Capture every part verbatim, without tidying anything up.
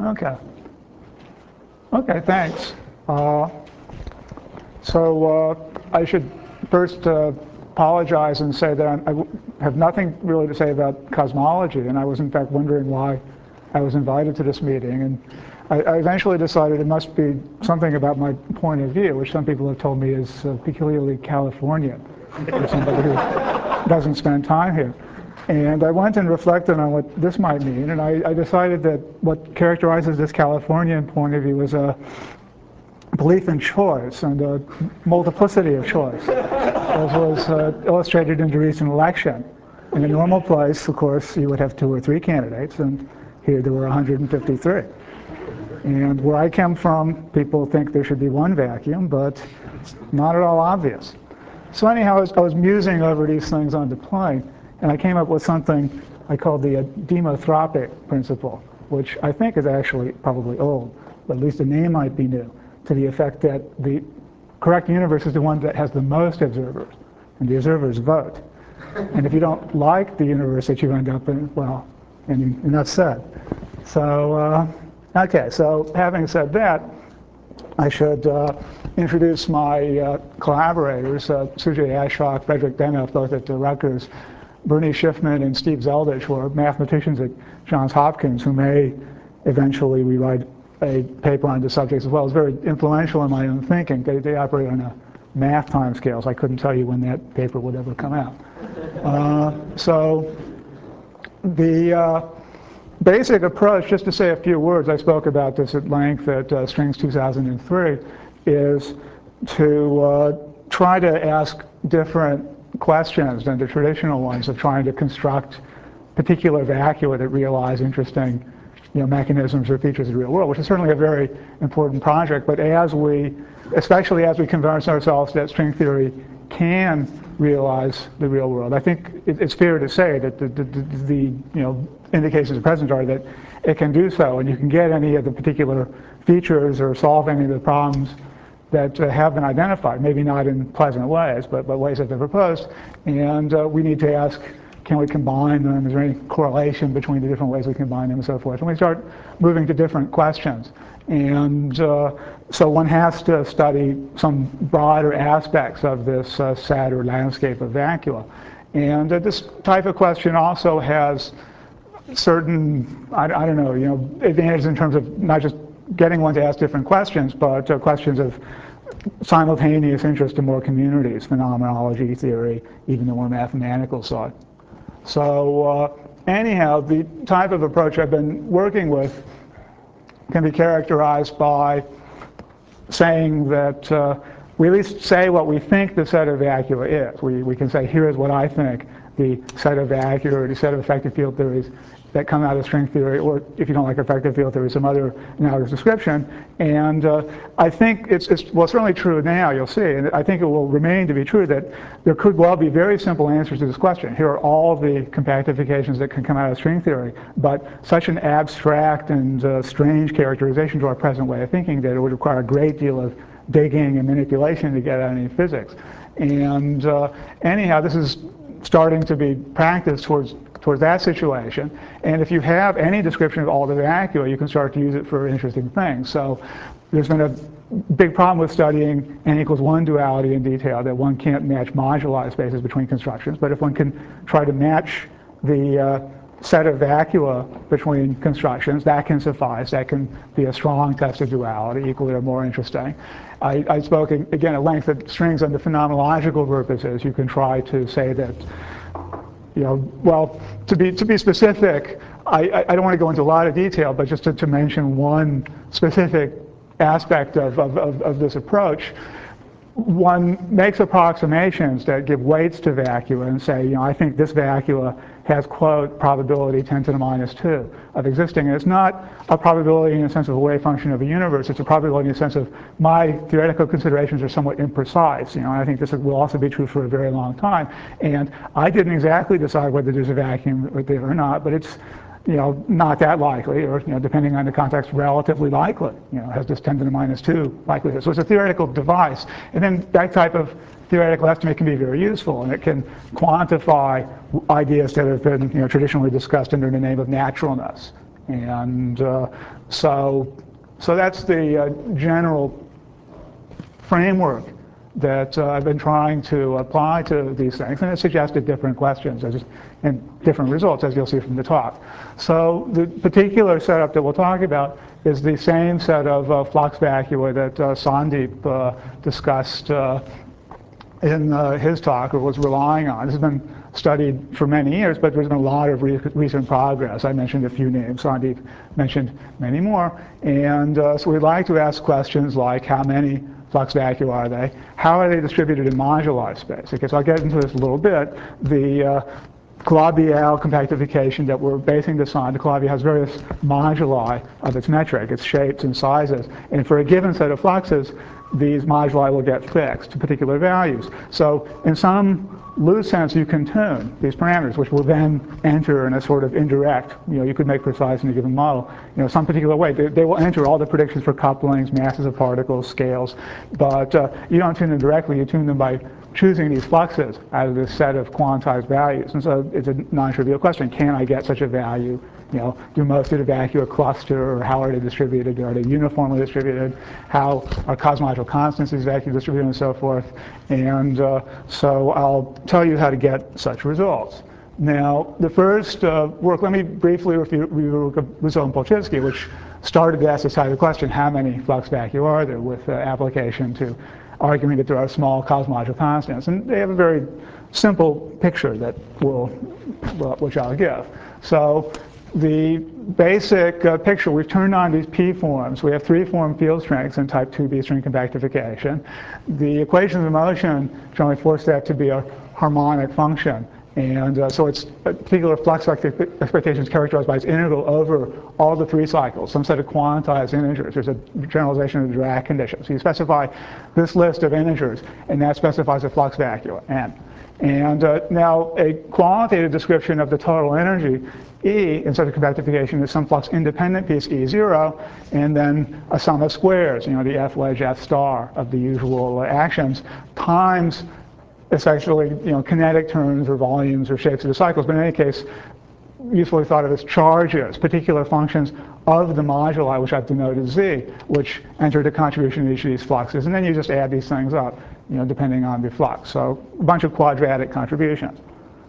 Okay. Okay, thanks. Uh, so uh, I should first uh, apologize and say that I'm, I have nothing really to say about cosmology, and I was in fact wondering why I was invited to this meeting. And I, I eventually decided it must be something about my point of view, which some people have told me is uh, peculiarly Californian for somebody who doesn't spend time here. And I went and reflected on what this might mean, and I, I decided that what characterizes this Californian point of view is a belief in choice and a multiplicity of choice, as was uh, illustrated in the recent election. In a normal place, of course, you would have two or three candidates, and here there were one hundred fifty-three. And where I come from, people think there should be one vacuum, but it's not at all obvious. So anyhow, I was, I was musing over these things on the plane, and I came up with something I called the uh, demothropic principle, which I think is actually probably old, but at least the name might be new, to the effect that the correct universe is the one that has the most observers, and the observers vote. And if you don't like the universe that you end up in, well, and you're not sad. So, uh, okay, so having said that, I should uh, introduce my uh, collaborators, uh, Sujay Ashok, Frederick Demuth, both at Rutgers, Bernie Schiffman and Steve Zeldich, who are mathematicians at Johns Hopkins, who may eventually rewrite a paper on the subject as well. It's very influential in my own thinking. They, they operate on a math timescale, so I couldn't tell you when that paper would ever come out. Uh, so the uh, basic approach, just to say a few words, I spoke about this at length at uh, Strings two thousand three, is to uh, try to ask different questions than the traditional ones of trying to construct particular vacua that realize interesting you know, mechanisms or features of the real world, which is certainly a very important project. But as we, especially as we convince ourselves that string theory can realize the real world, I think it, it's fair to say that the, the, the, the you know, indications at present are that it can do so, and you can get any of the particular features or solve any of the problems that uh, have been identified, maybe not in pleasant ways, but, but ways that they're proposed. And uh, we need to ask, can we combine them? Is there any correlation between the different ways we combine them and so forth? And we start moving to different questions. And uh, so one has to study some broader aspects of this uh, set or landscape of vacua. And uh, this type of question also has certain, I, I don't know, you know, advantages in terms of not just getting one to ask different questions, but uh, questions of simultaneous interest in more communities, phenomenology theory, even the more mathematical side. So uh, anyhow, the type of approach I've been working with can be characterized by saying that uh, we at least say what we think the set of vacua is. We, we can say, here is what I think the set of vacua or the set of effective field theories that come out of string theory, or if you don't like effective field theory, some other analogous description. And uh, I think it's, it's, well, it's certainly true now, you'll see, and I think it will remain to be true that there could well be very simple answers to this question. Here are all the compactifications that can come out of string theory, but such an abstract and uh, strange characterization to our present way of thinking that it would require a great deal of digging and manipulation to get at any physics. And uh, anyhow, this is starting to be practiced towards towards that situation. And if you have any description of all the vacua, you can start to use it for interesting things. So there's been a big problem with studying n equals one duality in detail, that one can't match moduli spaces between constructions. But if one can try to match the uh, set of vacua between constructions, that can suffice. That can be a strong test of duality, equally or more interesting. I, I spoke again at length that strings under phenomenological purposes, you can try to say that, you know, well, to be to be specific, I, I don't want to go into a lot of detail, but just to, to mention one specific aspect of, of, of, of this approach, one makes approximations that give weights to vacua and say, you know, I think this vacua has, quote, probability ten to the minus two of existing. And it's not a probability in the sense of a wave function of a universe. It's a probability in the sense of my theoretical considerations are somewhat imprecise. You know, and I think this will also be true for a very long time. And I didn't exactly decide whether there's a vacuum there or not, but it's, you know, not that likely, or, you know, depending on the context, relatively likely. You know, has this ten to the minus two likelihood. So it's a theoretical device. And then that type of theoretical estimate can be very useful, and it can quantify ideas that have been, you know, traditionally discussed under the name of naturalness. And uh, so, so that's the uh, general framework that uh, I've been trying to apply to these things, and it suggested different questions as, and different results, as you'll see from the talk. So the particular setup that we'll talk about is the same set of uh, flux vacua that uh, Sandeep uh, discussed uh, in uh, his talk, or was relying on. This has been studied for many years, but there's been a lot of re recent progress. I mentioned a few names. Sandeep mentioned many more. And uh, so we'd like to ask questions like, how many flux vacua are they? How are they distributed in moduli space? Okay, so I'll get into this a little bit. The uh, Calabi-Yau compactification that we're basing this on, the Calabi has various moduli of its metric, its shapes and sizes. And for a given set of fluxes, these moduli will get fixed to particular values. So in some loose sense, you can tune these parameters, which will then enter in a sort of indirect, you know, you could make precise in a given model, you know, some particular way. They, they will enter all the predictions for couplings, masses of particles, scales, but uh, you don't tune them directly, you tune them by choosing these fluxes out of this set of quantized values. And so it's a non-trivial question, can I get such a value? You know, do most of the vacua cluster, or how are they distributed? Are they uniformly distributed? How are cosmological constants these vacua distributed, and so forth? And uh, so I'll tell you how to get such results. Now, the first uh, work, let me briefly review, review Rousseau and Polchinski, which started to ask this type of question, how many flux vacua are there, with uh, application to arguing that there are small cosmological constants. And they have a very simple picture that will, which I'll give. So the basic uh, picture, we've turned on these P forms. We have three form field strengths in type two B string compactification. The equations of motion generally force that to be a harmonic function. And uh, so it's a particular flux expectation is characterized by its integral over all the three cycles, some set of quantized integers. There's a generalization of the Dirac condition. So you specify this list of integers, and that specifies a flux vacua, N. And uh, now a quantitative description of the total energy, E, in such a compactification, is some flux independent piece, E zero, and then a sum of squares, you know, the F wedge F star of the usual uh, actions, times essentially, you know, kinetic terms or volumes or shapes of the cycles, but in any case, usefully thought of as charges, particular functions of the moduli, which I've denoted Z, which enter the contribution of each of these fluxes, and then you just add these things up, you know, depending on the flux. So a bunch of quadratic contributions.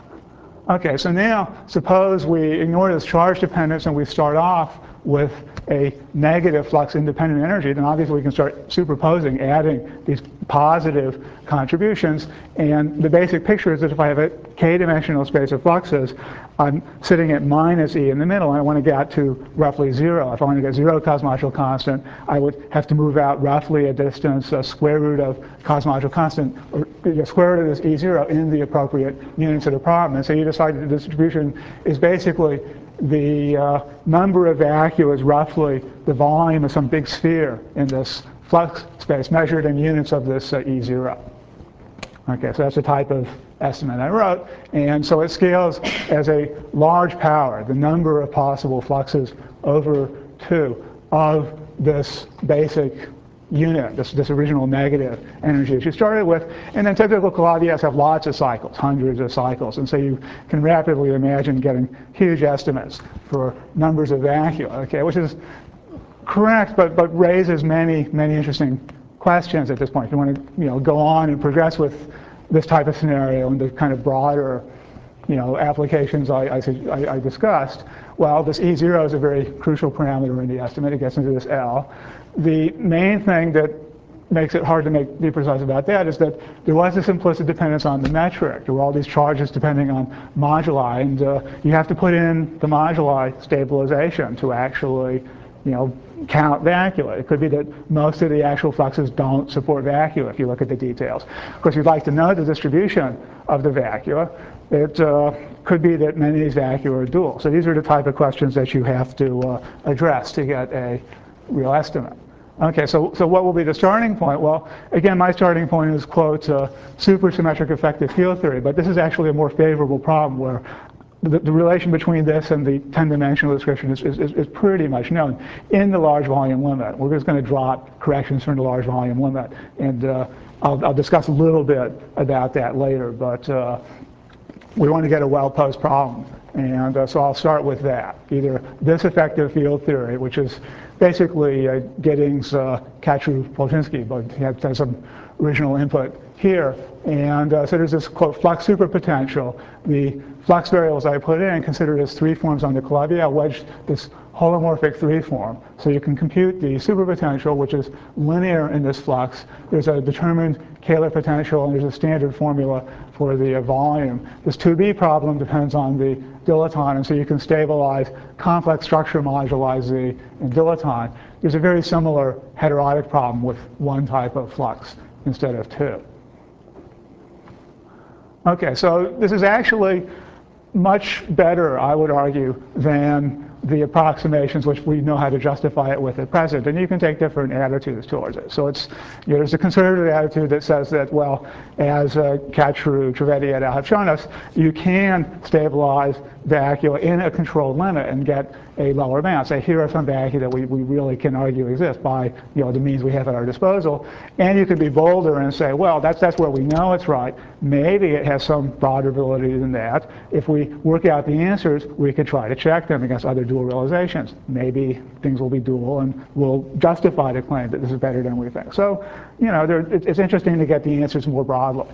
Okay, so now suppose we ignore this charge dependence and we start off with a negative flux independent energy, then obviously we can start superposing, adding these positive contributions. And the basic picture is that if I have a k-dimensional space of fluxes, I'm sitting at minus E in the middle, and I want to get to roughly zero. If I want to get zero cosmological constant, I would have to move out roughly a distance, a square root of cosmological constant, or the square root of this E zero in the appropriate units of the problem. And so you decide that the distribution is basically the uh, number of vacua is roughly the volume of some big sphere in this flux space measured in units of this uh, E zero. Okay, so that's the type of estimate I wrote. And so it scales as a large power, the number of possible fluxes over two of this basic unit, this, this original negative energy that you started with. And then typical Calabi-Yaus have lots of cycles, hundreds of cycles. And so you can rapidly imagine getting huge estimates for numbers of vacua, okay, which is correct, but, but raises many, many interesting questions at this point. If you want to, you know, go on and progress with this type of scenario and the kind of broader, you know, applications I, I, I discussed, well, this E zero is a very crucial parameter in the estimate. It gets into this L. The main thing that makes it hard to make, be precise about that is that there was this implicit dependence on the metric. There were all these charges depending on moduli, and uh, you have to put in the moduli stabilization to actually, you know, count vacua. It could be that most of the actual fluxes don't support vacua if you look at the details. Of course, you'd like to know the distribution of the vacua. It uh, could be that many of these vacua are dual. So these are the type of questions that you have to uh, address to get a real estimate. Okay, so, so what will be the starting point? Well, again, my starting point is, quote, uh, supersymmetric effective field theory, but this is actually a more favorable problem where the, the relation between this and the ten-dimensional description is, is, is pretty much known in the large volume limit. We're just going to drop corrections from the large volume limit, and uh, I'll, I'll discuss a little bit about that later, but uh, we want to get a well-posed problem And uh, so I'll start with that. Either this effective field theory, which is basically uh, Giddings, uh, Kachru-Polchinski, but he had, has some original input here. And uh, so there's this, quote, flux superpotential. The flux variables I put in considered as three forms on the Calabi. I wedged this holomorphic three form. So you can compute the superpotential, which is linear in this flux. There's a determined Kähler potential, and there's a standard formula for the uh, volume. This two B problem depends on the dilaton, and so you can stabilize complex structure moduli Z in dilaton. There's a very similar heterotic problem with one type of flux instead of two. Okay, so this is actually much better, I would argue, than the approximations which we know how to justify it with at present. And you can take different attitudes towards it. So it's, you know, there's a conservative attitude that says that, well, as uh, Kachru, Trivedi et al. Have shown us, you can stabilize vacua in a controlled limit and get a lower bound. Say, here are some vacua that we, we really can argue exist by, you know, the means we have at our disposal. And you could be bolder and say, well, that's, that's where we know it's right. Maybe it has some broader validity than that. If we work out the answers, we could try to check them against other dual realizations. Maybe things will be dual and we'll justify the claim that this is better than we think. So, you know, there, it's interesting to get the answers more broadly.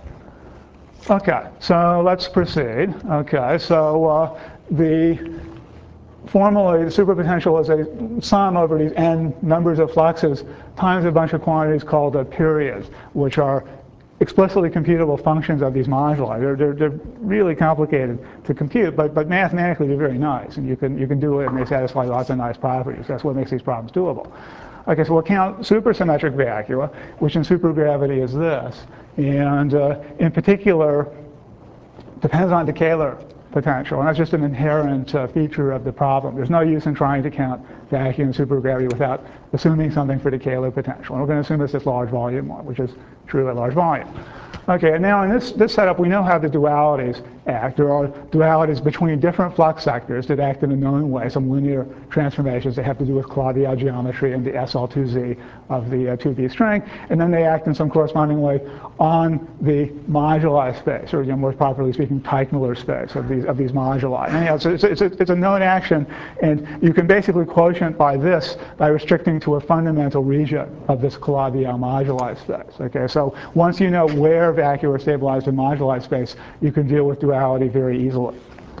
Okay, so let's proceed. Okay, so uh, the formally, the superpotential is a sum over these n numbers of fluxes times a bunch of quantities called uh, periods, which are explicitly computable functions of these moduli. They're, they're, they're really complicated to compute, but, but mathematically they're very nice, and you can, you can do it and they satisfy lots of nice properties. That's what makes these problems doable. Okay, so we'll count supersymmetric vacua, which in supergravity is this, and uh, in particular depends on the Kähler potential, and that's just an inherent uh, feature of the problem. There's no use in trying to count vacuum and supergravity without assuming something for the Kähler potential. And we're going to assume it's this large volume one, which is true at large volume. Okay, and now in this, this setup, we know how the dualities act. There are dualities between different flux sectors that act in a known way, some linear transformations that have to do with Calabi-Yau geometry and the S L two Z of the uh, two B string, and then they act in some corresponding way on the moduli space, or, you know, more properly speaking, Teichmuller space of these, of these moduli. And, you know, it's, it's, it's, a, it's a known action, and you can basically quotient by this by restricting to a fundamental region of this Calabi-Yau moduli space. Okay, so once you know where vacua are stabilized in moduli space, you can deal with duality very easily.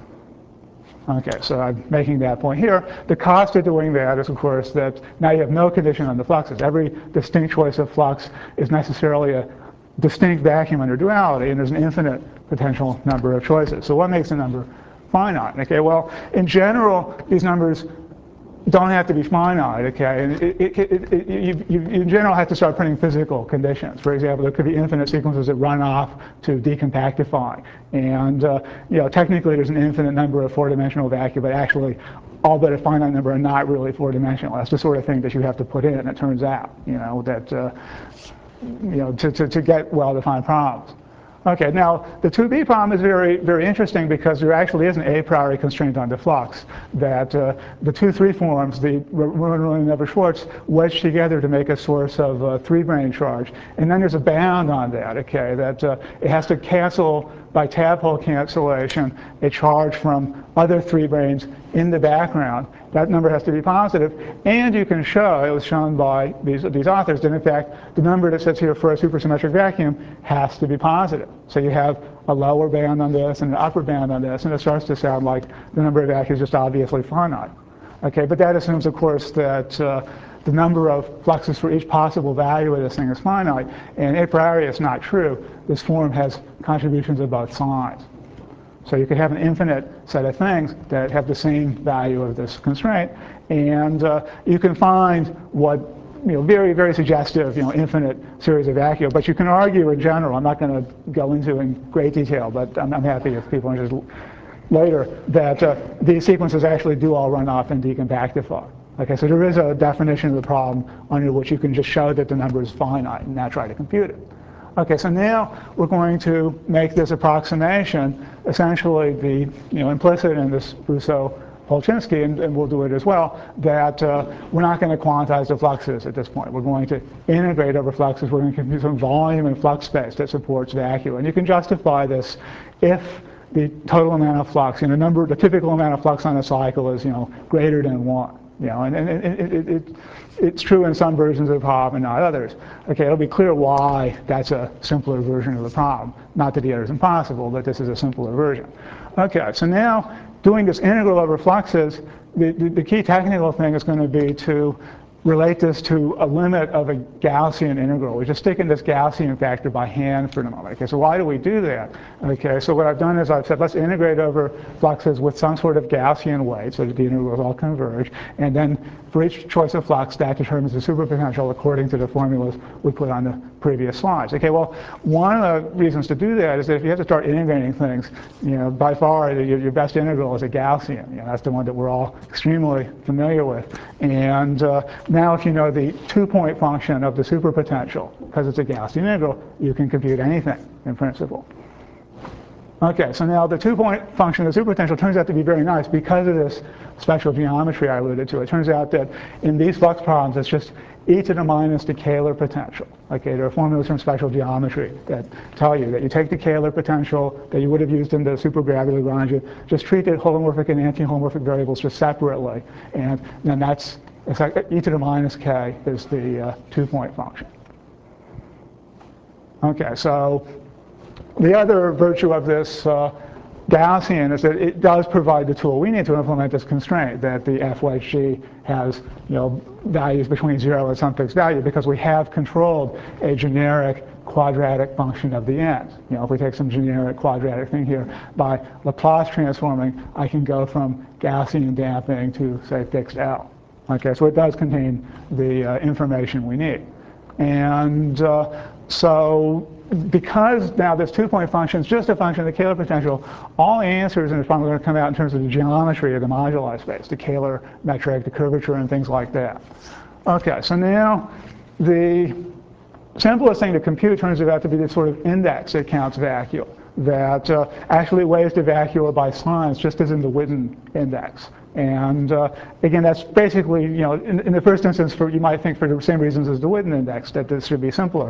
Okay, so I'm making that point here. The cost of doing that is, of course, that now you have no condition on the fluxes. Every distinct choice of flux is necessarily a distinct vacuum under duality, and there's an infinite potential number of choices. So what makes a number finite? Okay, well, in general, these numbers don't have to be finite, okay? And it, it, it, it, you, you, in general, have to start putting physical conditions. For example, there could be infinite sequences that run off to decompactify. And, uh, you know, technically there's an infinite number of four-dimensional vacua, but actually all but a finite number are not really four-dimensional. That's the sort of thing that you have to put in, it turns out, you know, that, uh, you know, to, to, to get well-defined problems. Okay, now the two B problem is very, very interesting because there actually is an a priori constraint on the flux that uh, the two three forms, the Riemann-Roland-Nevers-Schwarz, wedge together to make a source of uh, three-brane charge. And then there's a bound on that, okay, that uh, it has to cancel by tadpole cancellation a charge from other three branes in the background. That number has to be positive, and you can show, it was shown by these, these authors, that in fact the number that sits here for a supersymmetric vacuum has to be positive. So you have a lower band on this and an upper band on this, and it starts to sound like the number of vacuums is just obviously finite. Okay, but that assumes, of course, that uh, the number of fluxes for each possible value of this thing is finite, and a priori it's not true. This form has contributions of both signs. So you could have an infinite set of things that have the same value of this constraint, and uh, you can find what, you know, very, very suggestive, you know, infinite series of vacua. But you can argue in general, I'm not going to go into in great detail, but I'm, I'm happy if people are interested later, that uh, these sequences actually do all run off and decompactify. Okay, so there is a definition of the problem under which you can just show that the number is finite and now try to compute it. Okay, so now we're going to make this approximation essentially the, you know, implicit in this Rousseau-Polchinski, and, and we'll do it as well, that uh, we're not going to quantize the fluxes at this point. We're going to integrate over fluxes. We're going to compute some volume and flux space that supports vacua. And you can justify this if the total amount of flux, you know, number, the typical amount of flux on a cycle is, you know, greater than one. You know, and, and it, it, it, it's true in some versions of the problem and not others. Okay, it'll be clear why that's a simpler version of the problem. Not that the other is impossible, but this is a simpler version. Okay, so now doing this integral over fluxes, the, the, the key technical thing is going to be to relate this to a limit of a Gaussian integral. We're just sticking this Gaussian factor by hand for the moment. Okay, so why do we do that? Okay, so what I've done is I've said let's integrate over fluxes with some sort of Gaussian weight so that the integrals all converge, and then for each choice of flux, that determines the superpotential according to the formulas we put on the previous slides. Okay, well, one of the reasons to do that is that if you have to start integrating things, you know, by far your, your best integral is a Gaussian. You know, that's the one that we're all extremely familiar with. And uh, now if you know the two-point function of the superpotential, because it's a Gaussian integral, you can compute anything in principle. Okay, so now the two-point function of the superpotential turns out to be very nice because of this special geometry I alluded to. It turns out that in these flux problems, it's just e to the minus the Kähler potential. Okay, there are formulas from special geometry that tell you that you take the Kähler potential that you would have used in the supergravity Lagrange, just treat the holomorphic and anti-holomorphic variables just separately, and then that's it's like e to the minus k is the uh, two-point function. Okay, so the other virtue of this uh, Gaussian is that it does provide the tool we need to implement this constraint that the f wedge g has, you know, values between zero and some fixed value because we have controlled a generic quadratic function of the ends. You know, if we take some generic quadratic thing here, by Laplace transforming, I can go from Gaussian damping to, say, fixed L. Okay, so it does contain the uh, information we need. And uh, so because now this two-point function is just a function of the Kähler potential, all the answers in this problem are going to come out in terms of the geometry of the moduli space, the Kähler metric, the curvature, and things like that. Okay, so now the simplest thing to compute turns out to be this sort of index that counts vacua, that uh, actually weighs the vacua by signs, just as in the Witten index. And uh, again, that's basically, you know, in, in the first instance, for, you might think for the same reasons as the Witten index, that this should be simpler.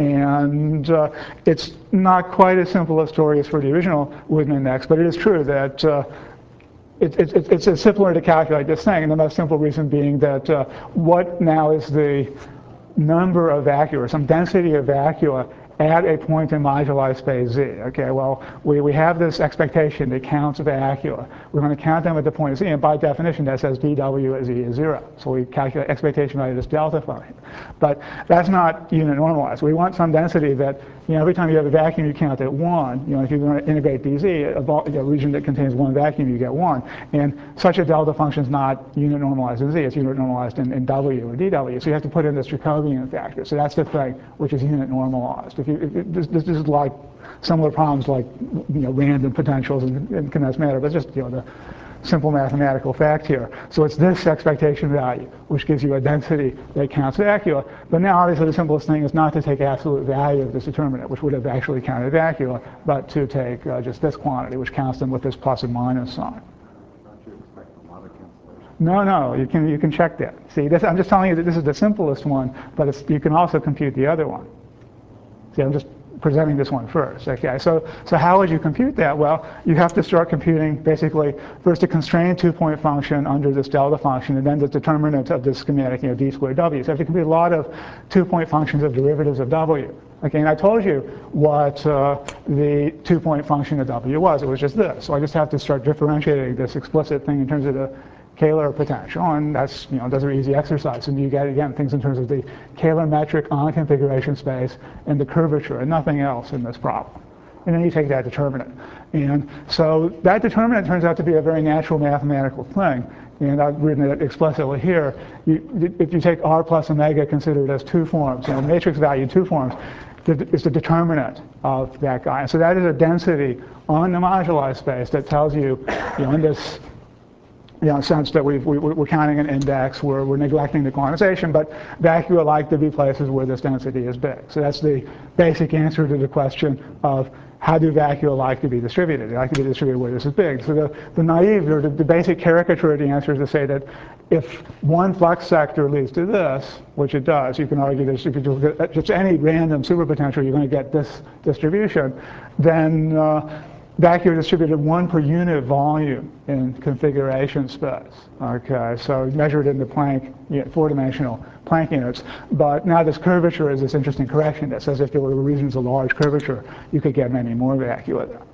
And uh, it's not quite as simple a story as for the original Witten index, but it is true that uh, it, it, it, it's, it's simpler to calculate this thing, and the most simple reason being that uh, what now is the number of vacua, some density of vacua at a point in moduli space z. Okay, well, we, we have this expectation that counts vacua. We're going to count them at the point z, and by definition, that says dw at z is zero. So we calculate expectation value of this delta function. But that's not unit normalized. We want some density that, you know, every time you have a vacuum, you count at one. You know, if you're going to integrate dz, a, a region that contains one vacuum, you get one. And such a delta function is not unit normalized in z. It's unit normalized in, in w or dw. So you have to put in this Jacobian factor. So that's the thing which is unit normalized. If you, if it, this, this is like similar problems like, you know, random potentials and, and condensed matter, but just, you know, the simple mathematical fact here. So it's this expectation value, which gives you a density that counts vacua. But now, obviously, the simplest thing is not to take absolute value of this determinant, which would have actually counted vacua, but to take uh, just this quantity, which counts them with this plus and minus sign. No, no, you can, you can check that. See, this, I'm just telling you that this is the simplest one, but it's, you can also compute the other one. See, I'm just presenting this one first. Okay, so so how would you compute that? Well, you have to start computing basically first a constrained two-point function under this delta function, and then the determinant of this schematic, you know, d squared w. So you have to compute a lot of two-point functions of derivatives of w. Okay, and I told you what uh, the two-point function of w was. It was just this. So I just have to start differentiating this explicit thing in terms of the Kähler potential, and that's, you know, those are easy exercises. And you get, again, things in terms of the Kähler metric on configuration space and the curvature and nothing else in this problem. And then you take that determinant. And so that determinant turns out to be a very natural mathematical thing. And I've written it explicitly here. You, if you take R plus omega considered as two forms, you know, matrix value two forms, is the determinant of that guy. And so that is a density on the moduli space that tells you, you know, in this, you know, sense that we've, we, we're counting an index, we're, we're neglecting the quantization, but vacua like to be places where this density is big. So that's the basic answer to the question of how do vacua like to be distributed? They like to be distributed where this is big. So the, the naive, or the, the basic caricature of the answer is to say that if one flux sector leads to this, which it does, you can argue that if you do just any random superpotential, you're going to get this distribution, then uh, vacua distributed one per unit volume in configuration space. Okay, so measured in the Planck, you know, four-dimensional Planck units. But now this curvature is this interesting correction that says if there were regions of large curvature, you could get many more vacua there.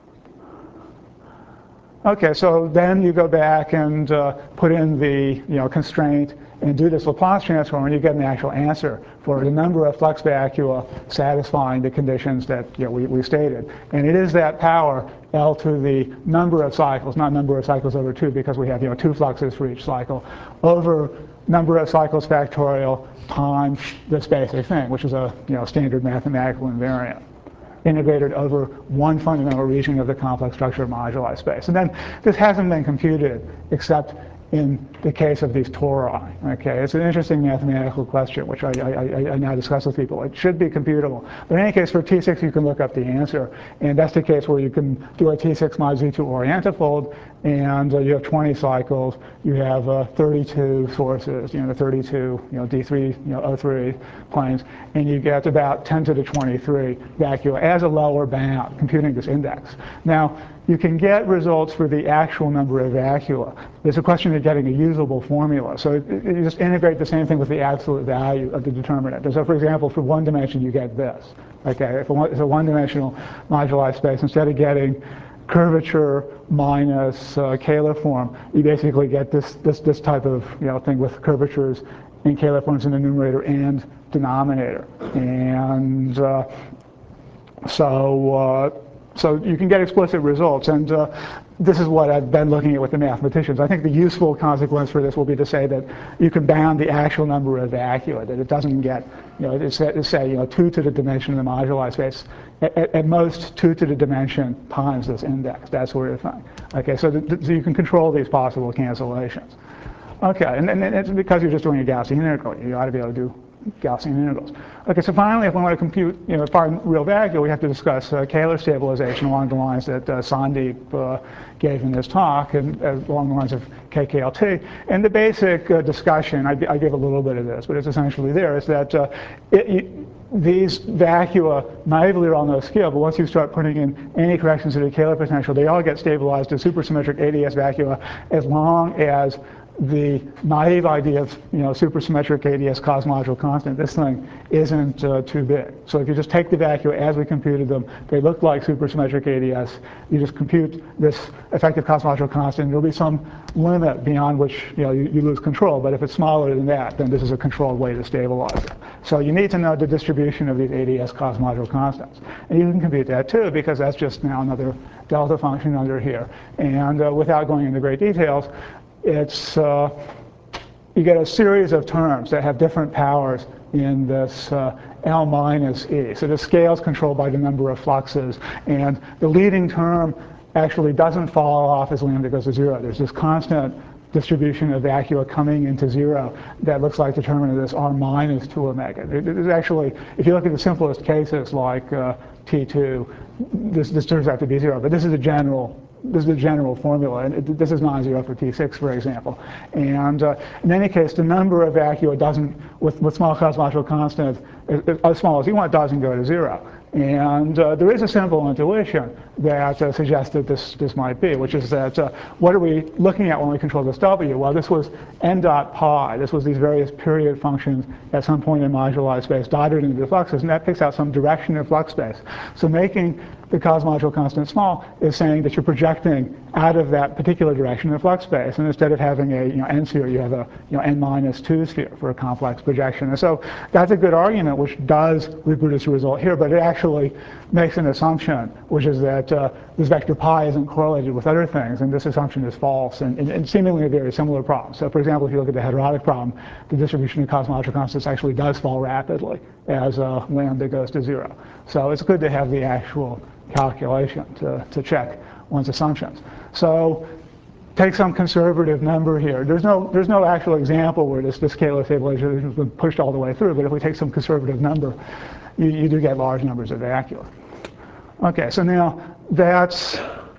Okay, so then you go back and uh, put in the you know, constraint and do this Laplace transform, and you get an actual answer for the number of flux vacua satisfying the conditions that you know, we, we stated. And it is that power, L to the number of cycles, not number of cycles over two, because we have you know, two fluxes for each cycle, over number of cycles factorial times this basic thing, which is a you know, standard mathematical invariant, integrated over one fundamental region of the complex structure moduli space. And then this hasn't been computed except in the case of these tori. Okay, it's an interesting mathematical question, which I, I, I now discuss with people. It should be computable. But in any case, for T six, you can look up the answer. And that's the case where you can do a T six mod Z two orientifold, and uh, you have twenty cycles. You have uh, thirty-two sources, you know, the thirty-two, you know, D three, you know, O three planes, and you get about ten to the twenty-three vacua as a lower bound, computing this index. Now, you can get results for the actual number of vacua. There's a question of getting a usable formula. So it, it, you just integrate the same thing with the absolute value of the determinant. So for example, for one dimension, you get this. Okay, if it's a one-dimensional moduli space, instead of getting curvature minus uh, Kähler form, you basically get this, this, this type of you know, thing with curvatures and Kähler forms in the numerator and denominator. And uh, so, uh, So you can get explicit results, and uh, this is what I've been looking at with the mathematicians. I think the useful consequence for this will be to say that you can bound the actual number of vacua, that it doesn't get, you know, it's, it's say, you know, two to the dimension of the moduli space, at, at most two to the dimension times this index, that sort of thing. Okay, so, the, so you can control these possible cancellations. Okay, and, and it's because you're just doing a Gaussian integral. You ought to be able to do Gaussian integrals. Okay, so finally, if we want to compute, you know, find real vacua, we have to discuss uh, Kähler stabilization along the lines that uh, Sandeep uh, gave in his talk, and uh, along the lines of K K L T. And the basic uh, discussion, I, I gave a little bit of this, but it's essentially there, is that uh, it, you, these vacua naively are on no scale, but once you start putting in any corrections to the Kähler potential, they all get stabilized as supersymmetric A D S vacua as long as the naive idea of you know supersymmetric A D S cosmological constant, this thing isn't uh, too big. So if you just take the vacua as we computed them, they look like supersymmetric A D S. You just compute this effective cosmological constant. There'll be some limit beyond which you know you, you lose control. But if it's smaller than that, then this is a controlled way to stabilize it. So you need to know the distribution of these A D S cosmological constants, and you can compute that too because that's just now another delta function under here. And uh, without going into great details, it's uh, you get a series of terms that have different powers in this uh, L minus E. So the scale is controlled by the number of fluxes, and the leading term actually doesn't fall off as lambda goes to zero. There's this constant distribution of vacua coming into zero that looks like the determinant of this R minus two omega. There's actually, if you look at the simplest cases like uh, T two, this, this turns out to be zero, but this is a general This is the general formula, and it, this is non-zero for T six, for example. And uh, in any case, the number of vacua doesn't, with, with small cosmological constant, as small as you want, doesn't go to zero. And uh, there is a simple intuition that uh, suggests that this, this might be, which is that uh, what are we looking at when we control this W? Well, this was n dot pi. This was these various period functions at some point in moduli space dotted into the fluxes, and that picks out some direction in flux space. So making the cosmological constant small is saying that you're projecting out of that particular direction in flux space, and instead of having a you know, n sphere, you have a you know, n minus two sphere for a complex projection. And so that's a good argument, which does reproduce a result here, but it actually makes an assumption, which is that uh, this vector pi isn't correlated with other things, and this assumption is false, and, and, and seemingly a very similar problem. So for example, if you look at the heterotic problem, the distribution of cosmological constants actually does fall rapidly as uh, lambda goes to zero. So it's good to have the actual calculation to, to check one's assumptions. So take some conservative number here. There's no, there's no actual example where this, this Kähler stabilization has been pushed all the way through, but if we take some conservative number, you, you do get large numbers of vacua. Okay, so now that's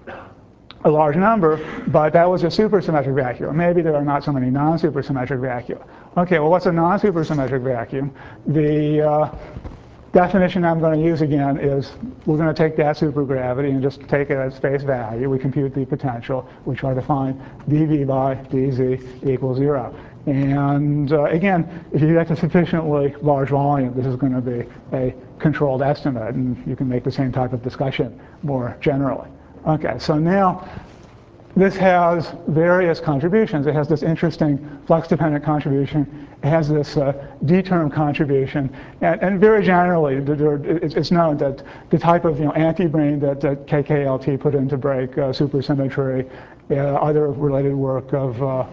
a large number, but that was a supersymmetric vacuum. Maybe there are not so many non-supersymmetric vacua. Okay, well, what's a non-supersymmetric vacuum? The uh, definition I'm going to use again is we're going to take that supergravity and just take it as face value. We compute the potential. We try to find dV by dz equals zero. And uh, again, if you get to sufficiently large volume, this is going to be a controlled estimate, and you can make the same type of discussion more generally. Okay, so now this has various contributions. It has this interesting flux-dependent contribution. It has this uh, d-term contribution. And, and very generally, it's known that the type of you know, anti-brane that, that K K L T put in to break uh, supersymmetry, uh, other related work of uh,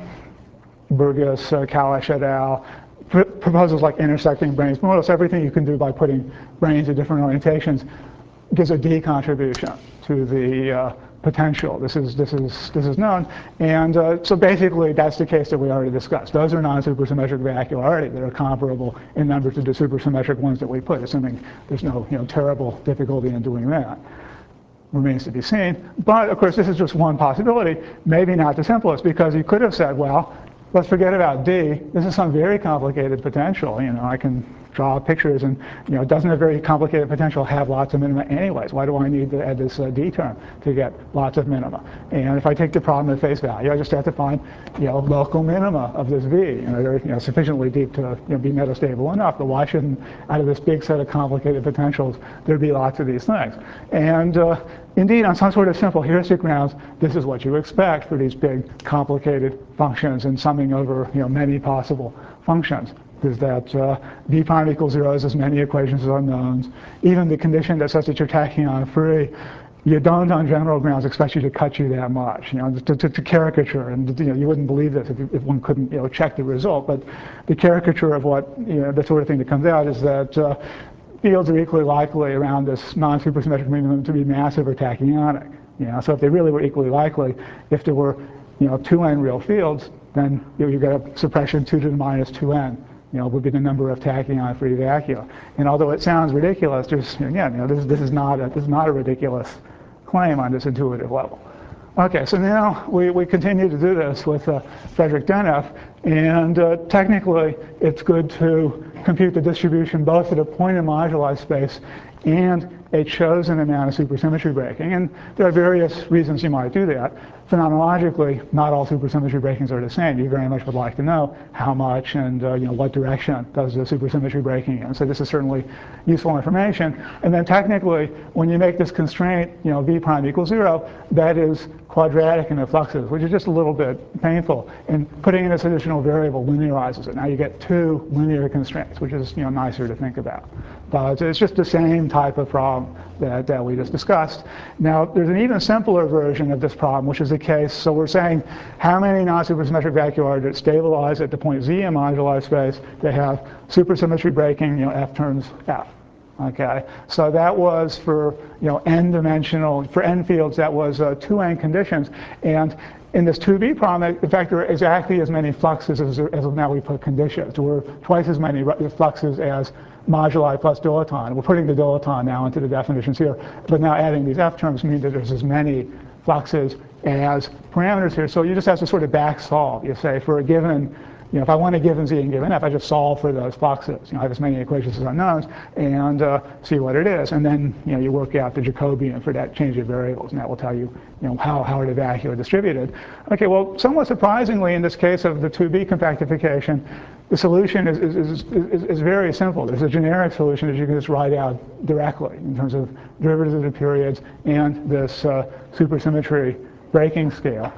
Burgess, uh, Kalish et al., pr proposals like intersecting branes, more or less everything you can do by putting branes in different orientations gives a d contribution to the uh, potential. This is this is this is known, and uh, so basically that's the case that we already discussed. Those are non-supersymmetric vacuolarity that are comparable in number to the supersymmetric ones that we put, assuming there's no you know terrible difficulty in doing that. Remains to be seen. But of course, this is just one possibility, maybe not the simplest, because you could have said, well, let's forget about D. This is some very complicated potential. You know, I can draw pictures, and you know, doesn't a very complicated potential have lots of minima anyways? Why do I need to add this uh, D term to get lots of minima? And if I take the problem at face value, I just have to find you know local minima of this V. You know, they're you know, sufficiently deep to you know, be metastable enough. But why shouldn't, out of this big set of complicated potentials, there be lots of these things? And uh, indeed, on some sort of simple heuristic grounds, this is what you expect for these big, complicated functions and summing over you know, many possible functions. Is that uh, v prime equals zero is as many equations as unknowns. Even the condition that says that you're tachyon free, you don't, on general grounds, expect you to cut you that much. You know, to, to, to caricature, and you know, you wouldn't believe this if, if one couldn't you know check the result. But the caricature of what you know the sort of thing that comes out is that. Uh, Fields are equally likely around this non-supersymmetric minimum to be massive or tachyonic. You know, so if they really were equally likely, if there were, you know, two n real fields, then you, know, you get a suppression two to the minus two n. You know, would be the number of tachyon-free vacua. And although it sounds ridiculous, just again, you know, this, this is not a this is not a ridiculous claim on this intuitive level. Okay, so now we, we continue to do this with uh, Frederick Deneff, and uh, technically it's good to compute the distribution both at a point in moduli space and a chosen amount of supersymmetry breaking. And there are various reasons you might do that. Phenomenologically, not all supersymmetry breakings are the same. You very much would like to know how much and uh, you know what direction does the supersymmetry breaking in. So this is certainly useful information. And then technically, when you make this constraint, you know, v prime equals zero, that is quadratic in the fluxes, which is just a little bit painful. And putting in this additional variable linearizes it. Now you get two linear constraints, which is you know nicer to think about. But it's just the same type of problem that, that we just discussed. Now there's an even simpler version of this problem, which is the case. So we're saying how many non-supersymmetric vacuolarity that stabilize at the point Z in moduli space that have supersymmetry breaking, you know, F turns F. Okay, so that was for you know n-dimensional, for n fields, that was uh, two n conditions. And in this two B problem, in fact, there are exactly as many fluxes as, as now we put conditions. There were twice as many fluxes as moduli plus dilaton. We're putting the dilaton now into the definitions here, but now adding these F terms mean that there's as many fluxes as parameters here. So you just have to sort of back solve. You say for a given, you know, if I want a given Z and given F, I just solve for those fluxes. You know, I have as many equations as unknowns and uh, see what it is. And then, you know, you work out the Jacobian for that change of variables, and that will tell you, you know, how, how are the vacua distributed. Okay, well, somewhat surprisingly, in this case of the two B compactification, the solution is, is, is, is, is very simple. There's a generic solution that you can just write out directly in terms of derivatives of the periods and this uh, supersymmetry breaking scale.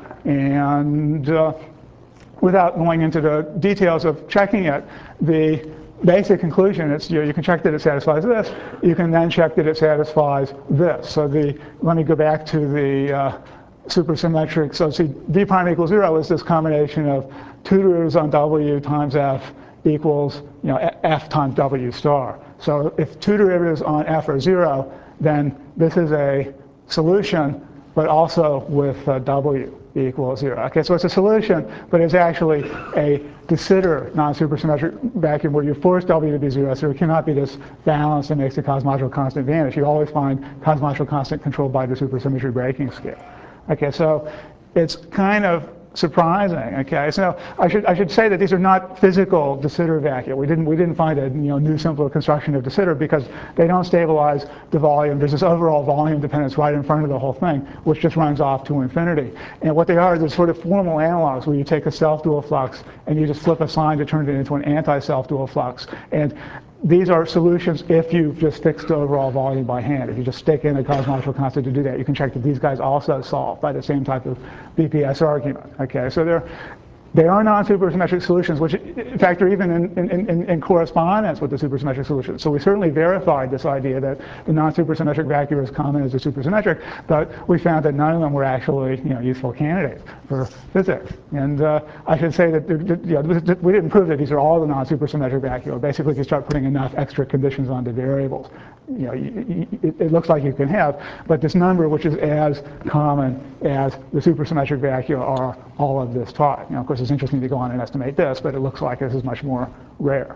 And uh, without going into the details of checking it, the basic conclusion is you, know, you can check that it satisfies this. You can then check that it satisfies this. So the let me go back to the uh, supersymmetric. So see, v prime equals zero is this combination of two derivatives on W times F equals you know F times W star. So if two derivatives on F are zero, then this is a solution, but also with uh, W equals zero. Okay, so it's a solution, but it's actually a de Sitter non-supersymmetric vacuum where you force W to be zero, so it cannot be this balance that makes the cosmological constant vanish. You always find cosmological constant controlled by the supersymmetry breaking scale. Okay, so it's kind of surprising. Okay, so I should I should say that these are not physical de Sitter vacua. We didn't we didn't find a you know new simpler construction of de Sitter because they don't stabilize the volume. There's this overall volume dependence right in front of the whole thing, which just runs off to infinity. And what they are is sort of formal analogs where you take a self-dual flux and you just flip a sign to turn it into an anti-self-dual flux. And these are solutions if you've just fixed the overall volume by hand. If you just stick in a cosmological constant to do that, you can check that these guys also solve by the same type of B P S argument. Okay, so they're They are non-supersymmetric solutions, which factor even in, in, in, in correspondence with the supersymmetric solutions. So we certainly verified this idea that the non-supersymmetric vacuum is common as a supersymmetric, but we found that none of them were actually you know, useful candidates for physics. And uh, I should say that you know, we didn't prove that these are all the non-supersymmetric vacuum. Basically, if you start putting enough extra conditions on the variables, you know, it, it looks like you can have, but this number, which is as common as the supersymmetric vacuum, are all of this type. You know, of course, it's interesting to go on and estimate this, but it looks like this is much more rare.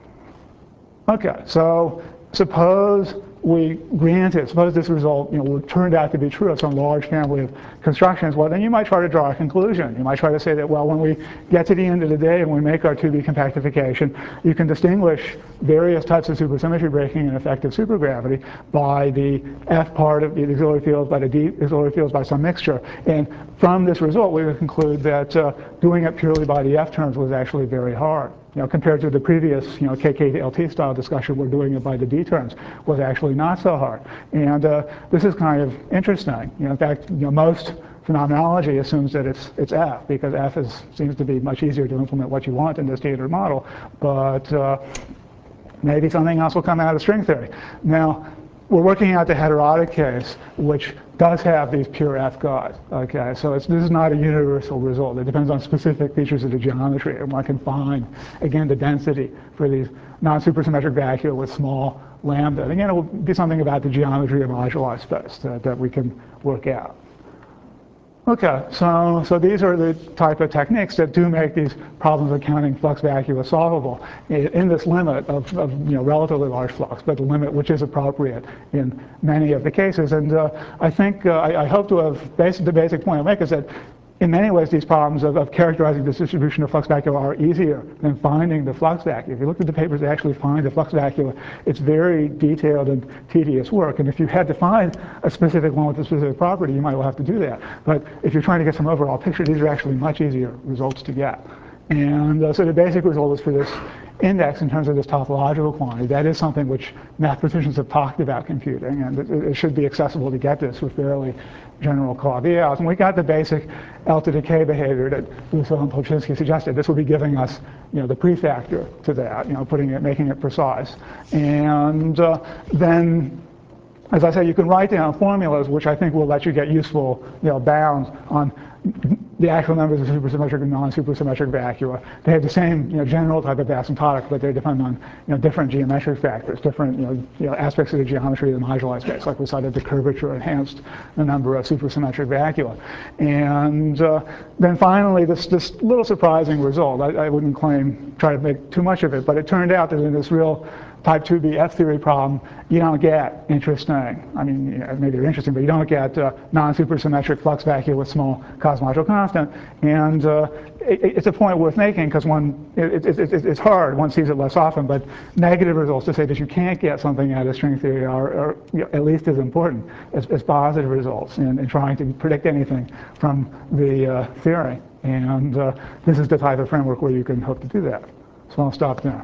Okay, so suppose we granted, suppose this result you know, turned out to be true of some large family of constructions, well, then you might try to draw a conclusion. You might try to say that, well, when we get to the end of the day and we make our two D compactification, you can distinguish various types of supersymmetry breaking and effective supergravity by the F part of the auxiliary fields, by the D auxiliary fields, by some mixture. And from this result, we would conclude that uh, doing it purely by the F terms was actually very hard. You know, compared to the previous, you know, K K L T style discussion, where doing it by the D terms was actually not so hard. And uh, this is kind of interesting. You know, in fact, you know, most phenomenology assumes that it's it's F, because F is, seems to be much easier to implement what you want in the standard model. But uh, maybe something else will come out of string theory. Now, we're working out the heterotic case, which does have these pure F guys. Okay, so it's, this is not a universal result. It depends on specific features of the geometry, and one can find, again, the density for these non-supersymmetric vacua with small lambda. And again, it will be something about the geometry of moduli space that, that we can work out. Okay, so, so these are the type of techniques that do make these problems of counting flux vacua solvable in this limit of, of you know, relatively large flux, but the limit which is appropriate in many of the cases. And uh, I think, uh, I, I hope to have, basic, the basic point I make is that in many ways, these problems of, of characterizing this distribution of flux vacua are easier than finding the flux vacua. If you look at the papers that actually find the flux vacua, it's very detailed and tedious work. And if you had to find a specific one with a specific property, you might well have to do that. But if you're trying to get some overall picture, these are actually much easier results to get. And uh, so the basic result is for this index in terms of this topological quantity. That is something which mathematicians have talked about computing, and it, it should be accessible to get this with fairly general caveats. And we got the basic L to decay behavior that Russo and Polchinski suggested. This will be giving us, you know, the prefactor to that, you know, putting it, making it precise. And uh, then, as I say, you can write down formulas which I think will let you get useful, you know, bounds on the actual numbers of supersymmetric and non-supersymmetric vacua. They have the same, you know, general type of asymptotic, but they depend on, you know, different geometric factors, different, you know, you know, aspects of the geometry of the moduli space. Like we cited, the curvature enhanced the number of supersymmetric vacua. And uh, then finally, this this little surprising result. I, I wouldn't claim try to make too much of it, but it turned out that in this real type two B F theory problem, you don't get interesting, I mean, you know, maybe they're interesting, but you don't get uh, non-supersymmetric flux vacua with small cosmological constant. And uh, it, it's a point worth making because one, it, it, it, it's hard, one sees it less often, but negative results to say that you can't get something out of string theory are, are you know, at least as important as, as positive results in, in trying to predict anything from the uh, theory. And uh, this is the type of framework where you can hope to do that. So I'll stop there.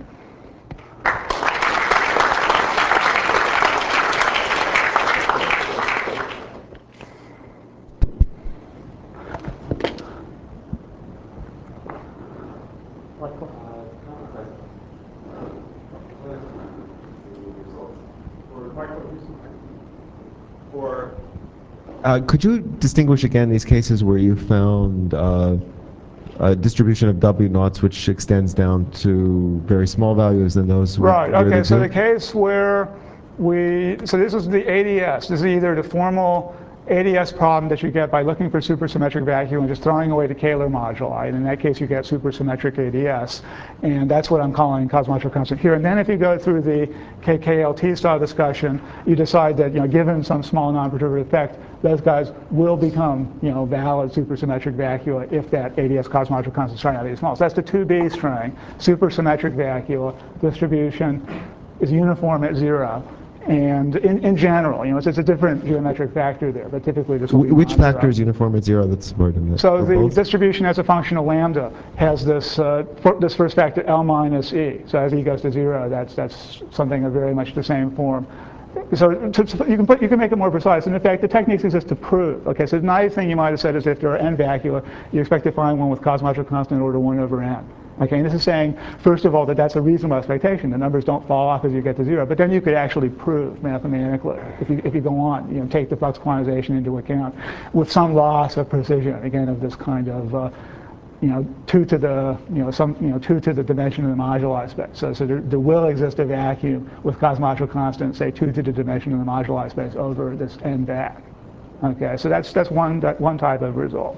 Uh, could you distinguish again these cases where you found uh, a distribution of W naughts which extends down to very small values and those right, where okay, so do? the case where we, so this is the A D S. This is either the formal A D S problem that you get by looking for supersymmetric vacuum and just throwing away the Kähler moduli. And in that case, you get supersymmetric A D S. And that's what I'm calling cosmological constant here. And then if you go through the K K L T style discussion, you decide that, you know, given some small non-perturbative effect, those guys will become, you know, valid supersymmetric vacua if that A D S cosmological constant is starting out to be small. So that's the two B string. Supersymmetric vacua distribution is uniform at zero. And in, in general, you know, it's, it's a different geometric factor there, but typically this will be Which non-zero. factor is uniform at zero? That's more than that. So the both? distribution as a function of lambda has this uh, for, this first factor L minus E. So as E goes to zero, that's that's something of very much the same form. So to, to, you can put you can make it more precise. And in fact, the techniques exist to prove. Okay, so the naive thing you might have said is if there are n vacua, you expect to find one with cosmological constant order one over n. Okay, and this is saying, first of all, that that's a reasonable expectation. The numbers don't fall off as you get to zero. But then you could actually prove mathematically, if you, if you go on, you know, take the flux quantization into account with some loss of precision, again, of this kind of, uh, you know, two to the, you know, some, you know, two to the dimension of the moduli space. So, so there, there will exist a vacuum with cosmological constant, say, two to the dimension of the moduli space over this n vac. Okay, so that's that's one that one type of result.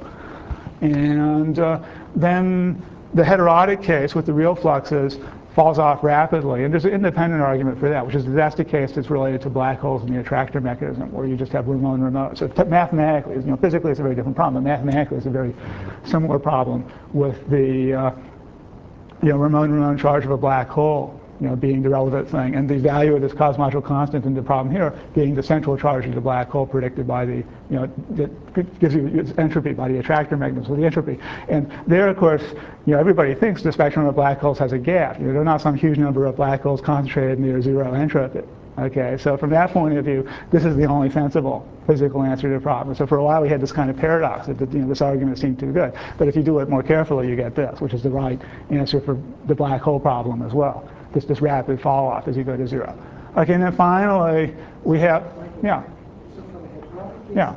And uh, then the heterotic case with the real fluxes falls off rapidly, and there's an independent argument for that, which is that that's the case that's related to black holes and the attractor mechanism, where you just have Ramon remote. So mathematically, you know, physically it's a very different problem, but mathematically it's a very similar problem with the uh, you know, Ramon remote charge of a black hole, you know, being the relevant thing, and the value of this cosmological constant in the problem here being the central charge of the black hole predicted by the, you know, that gives you its entropy by the attractor mechanism, so the entropy. And there, of course, you know, everybody thinks the spectrum of black holes has a gap. You know, there are not some huge number of black holes concentrated near zero entropy. Okay, so from that point of view, this is the only sensible physical answer to the problem. So for a while we had this kind of paradox that, you know, this argument seemed too good. But if you do it more carefully, you get this, which is the right answer for the black hole problem as well. This, this rapid fall off as you go to zero. Okay, and then finally we have, yeah, yeah.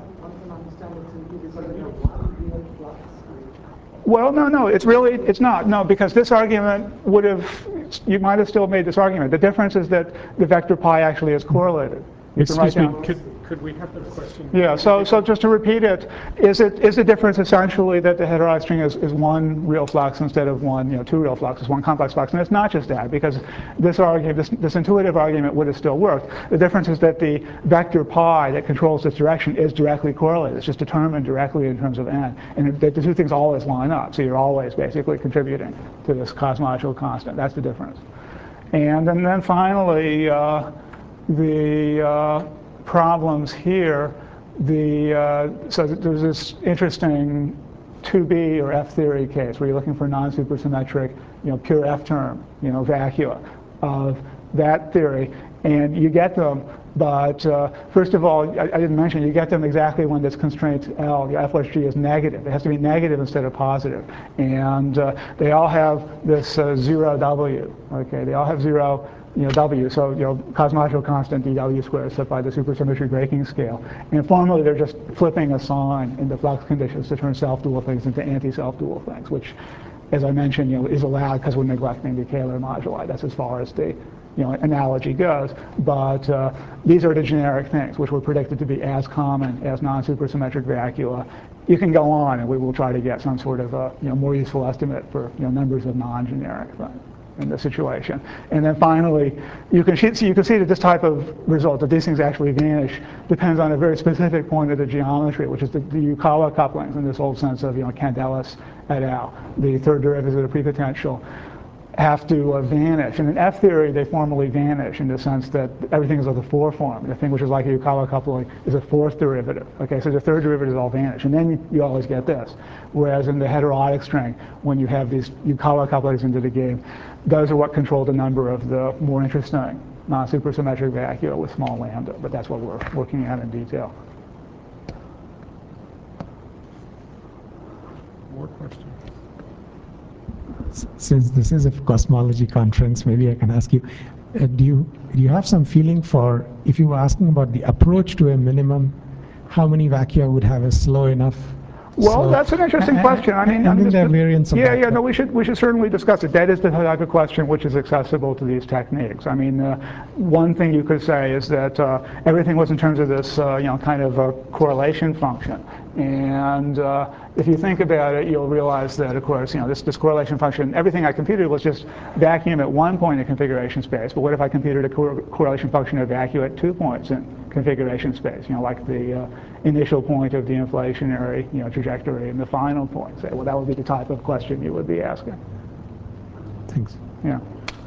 Well, no, no, it's really, it's not. No, because this argument would have, you might have still made this argument. The difference is that the vector pi actually is correlated. You Excuse me, could, could we have the question? Yeah, so so just to repeat it, is it is the difference essentially that the heterotic string is, is one real flux instead of one, you know, two real fluxes, one complex flux? And it's not just that, because this argument, this, this intuitive argument would have still worked. The difference is that the vector pi that controls this direction is directly correlated. It's just determined directly in terms of n. And the, the two things always line up, so you're always basically contributing to this cosmological constant. That's the difference. And, and then finally, uh, the uh, problems here, the uh, so there's this interesting two B or F theory case where you're looking for non-supersymmetric, you know, pure F term, you know, vacua of that theory, and you get them. But uh, first of all, I, I didn't mention, you get them exactly when this constraint L, the F plus G, is negative. It has to be negative instead of positive. And uh, they all have this uh, zero W, okay? They all have zero, you know, W, so, you know, cosmological constant dW squared set by the supersymmetry breaking scale. And formally, they're just flipping a sign in the flux conditions to turn self-dual things into anti-self-dual things, which, as I mentioned, you know, is allowed because we're neglecting the Kähler moduli. That's as far as the, you know, analogy goes. But uh, these are the generic things, which were predicted to be as common as non-supersymmetric vacua. You can go on, and we will try to get some sort of a, you know, more useful estimate for, you know, numbers of non-generic things in this situation. And then finally, you can see, so you can see that this type of result, that these things actually vanish, depends on a very specific point of the geometry, which is the, the Yukawa couplings in this old sense of, you know, Candelas et al. The third derivatives of the prepotential have to uh, vanish. And in F theory, they formally vanish in the sense that everything is of the four form. The thing which is like a Yukawa coupling is a fourth derivative. Okay, so the third derivatives all vanish. And then you, you always get this. Whereas in the heterotic string, when you have these Yukawa couplings into the game, those are what control the number of the more interesting non-supersymmetric vacua with small lambda. But that's what we're working at in detail. More questions? Since this is a cosmology conference, maybe I can ask you, uh, do you do you have some feeling for, if you were asking about the approach to a minimum, how many vacua would have a slow enough Well, So- that's an interesting and- question. I mean, and I mean, then this- there are variants of yeah, that, yeah. No, but- we should we should certainly discuss it. That is the type of question which is accessible to these techniques. I mean, uh, one thing you could say is that uh, everything was in terms of this, uh, you know, kind of a correlation function. And uh, if you think about it, you'll realize that, of course, you know, this, this correlation function, everything I computed was just vacuum at one point in configuration space. But what if I computed a cor correlation function of vacuum at two points in configuration space? You know, like the uh, initial point of the inflationary, you know, trajectory and the final point. Say, well, that would be the type of question you would be asking. Thanks. Yeah.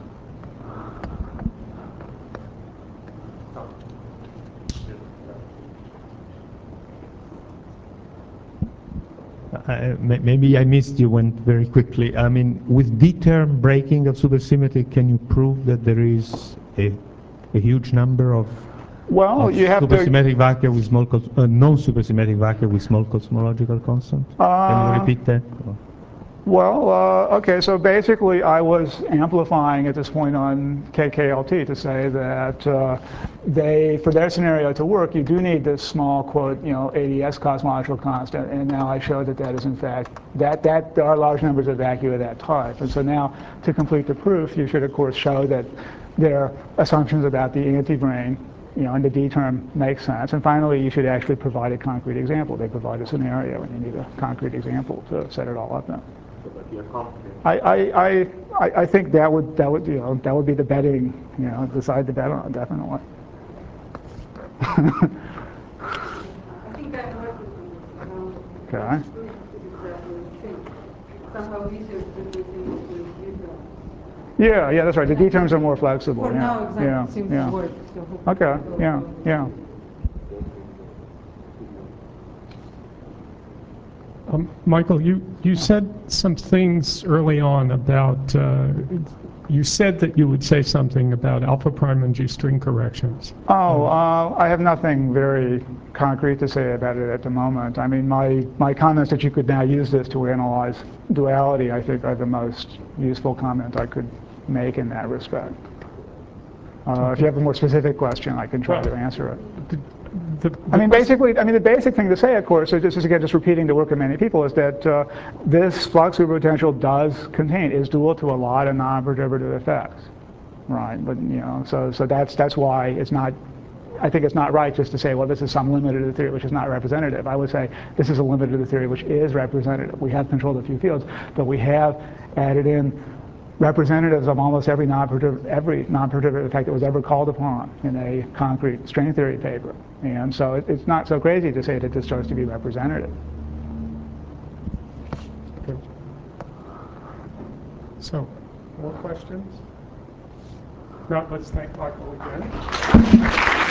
Uh, may- maybe I missed you went very quickly. I mean, with D-term breaking of supersymmetry, can you prove that there is a, a huge number of, Well, of you have to. supersymmetric vacuum with small, cos uh, non-supersymmetric vacuum with small cosmological constant? Can Uh, you repeat that? Or- Well, uh, okay, so basically I was amplifying at this point on K K L T to say that uh, they, for their scenario to work, you do need this small, quote, you know, A D S cosmological constant, and now I showed that that is in fact, that, that there are large numbers of vacuum of that type. And so now, to complete the proof, you should of course show that their assumptions about the anti-brane, you know, and the D term makes sense. And finally, you should actually provide a concrete example. They provide a scenario, and you need a concrete example to set it all up now. I, I, I, I think that would that would you know that would be the betting, you know, decide to bet on, definitely. I think that works with um, Okay. somehow easier to do things with user. Yeah, yeah, that's right. The D terms are more flexible. For yeah, now, exactly, yeah, seems yeah. to work. So hopefully Okay. it will Yeah, go. yeah. Um, Michael, you, you said some things early on about, uh, you said that you would say something about alpha prime and G string corrections. Oh, uh, I have nothing very concrete to say about it at the moment. I mean, my, my comments that you could now use this to analyze duality, I think, are the most useful comment I could make in that respect. Uh, if you have a more specific question, I can try to answer it. The, the, I mean, basically, I mean, the basic thing to say, of course, is just again, just repeating the work of many people, is that uh, this flux superpotential does contain, is dual to a lot of non-perturbative effects, right? But you know, so so that's that's why it's not. I think it's not right just to say, well, this is some limit of the theory which is not representative. I would say this is a limit of the theory which is representative. We have controlled a few fields, but we have added in representatives of almost every non-perturbative every non-perturbative effect that was ever called upon in a concrete string theory paper. And so it, it's not so crazy to say that this starts to be representative. So, more questions? If not, let's thank Michael again.